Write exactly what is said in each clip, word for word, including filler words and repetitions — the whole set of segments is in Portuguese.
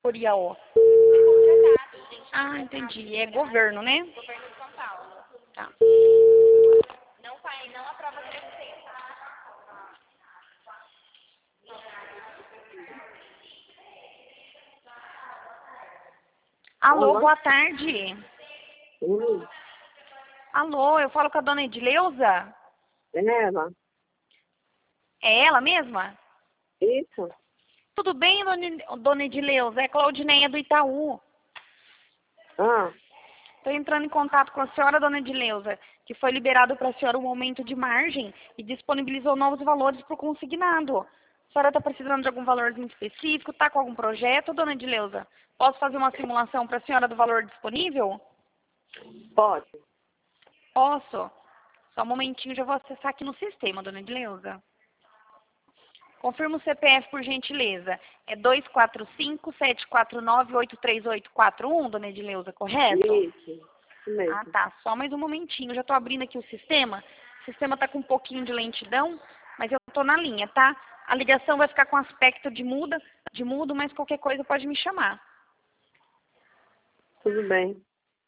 categoria O? Contratado, gente. Ah, entendi. É governo, né? Governo de São Paulo. Tá. Não faz, não aprova transferência. Alô, Alô? boa tarde. Oi, Alô, eu falo com a dona Edileuza? é ela? É ela mesma? Isso? Tudo bem, dona dona Edileuza? É Claudineia do Itaú. Ah, Estou entrando em contato com a senhora, dona Edileuza, que foi liberado para a senhora um aumento de margem e disponibilizou novos valores para o consignado. A senhora está precisando de algum valorzinho específico? Está com algum projeto, dona Edileuza? Posso fazer uma simulação para a senhora do valor disponível? pode. Posso? Só um momentinho, já vou acessar aqui no sistema, dona Edileuza. Confirma o C P F, por gentileza. É dois quatro cinco, sete quatro nove, oito três oito quatro um, dona Edileuza, correto? Isso, isso mesmo. Ah, tá. Só mais um momentinho. Já estou abrindo aqui o sistema. O sistema está com um pouquinho de lentidão, mas eu estou na linha, tá? A ligação vai ficar com aspecto de muda, de mudo, mas qualquer coisa pode me chamar. Tudo bem.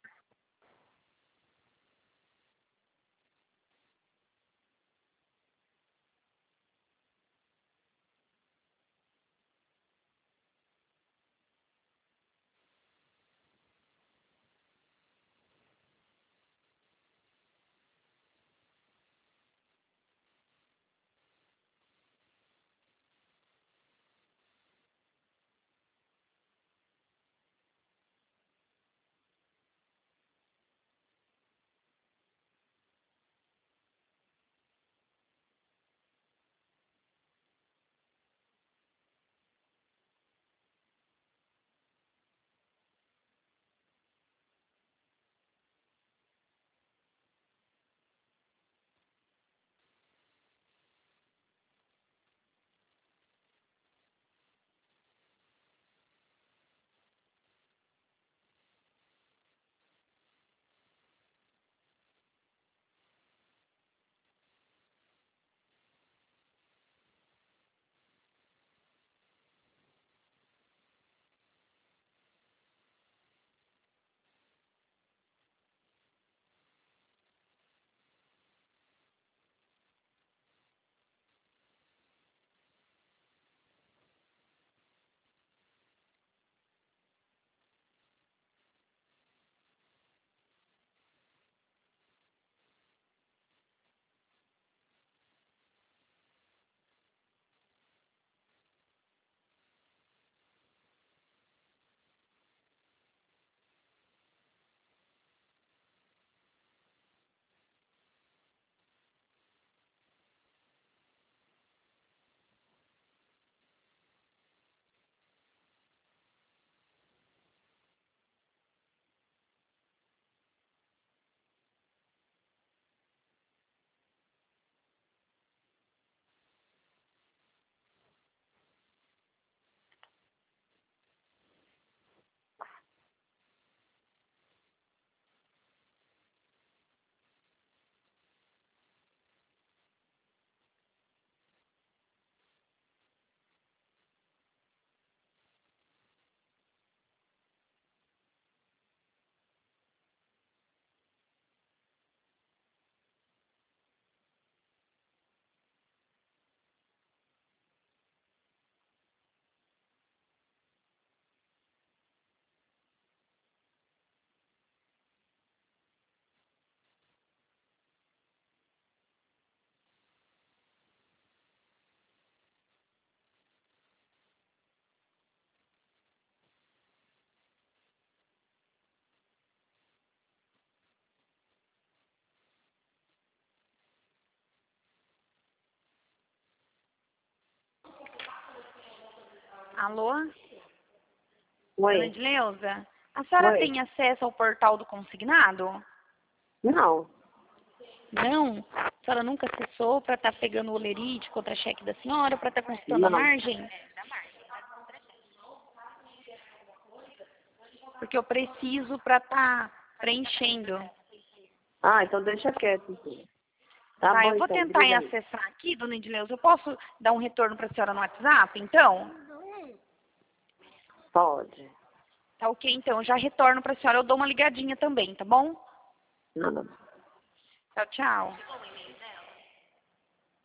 Alô? Dona Oi. Edileuza? A senhora Oi. tem acesso ao portal do consignado? Não. Não? A senhora nunca acessou para estar pegando o olerite contra cheque da senhora, para estar consultando a Não. margem? Porque eu preciso para estar preenchendo. Ah, então deixa quieto. Então. Tá Tá, bom, eu vou então. tentar em Obrigada. acessar aqui, dona Edileuza. Eu posso dar um retorno para a senhora no WhatsApp, então? Pode. Tá ok, então. Eu já retorno pra senhora. Eu dou uma ligadinha também, tá bom? Nada. Tchau, tchau.